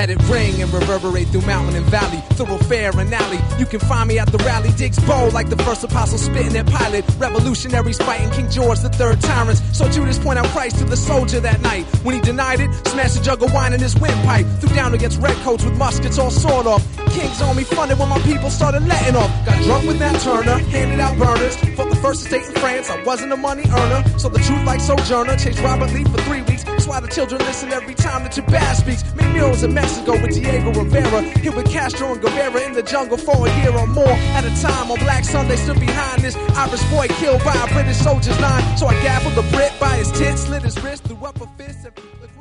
Let it ring and reverberate through mountain and valley, thoroughfare and alley. You can find me at the rally, digs bold like the first apostle spitting at Pilate. Revolutionaries fighting King George III tyrants. So Judas point out Christ to the soldier that night. When he denied it, smashed a jug of wine in his windpipe. Threw down against redcoats with muskets all sawed off. King's Army funded when my people started letting off. Got drunk with Nat Turner, handed out burners. Fought the first estate in France, I wasn't a money earner. So the truth like Sojourner, chased Robert Lee for 3 weeks. That's why the children listen every time that your bass speaks. Made murals in Mexico with Diego Rivera. Here with Castro and Guevara in the jungle for a year or more at a time. On Black Sunday stood behind this Irish boy killed by a British soldier's line. So I gaffled the Brit by his tits, slit his wrist, threw up a fist.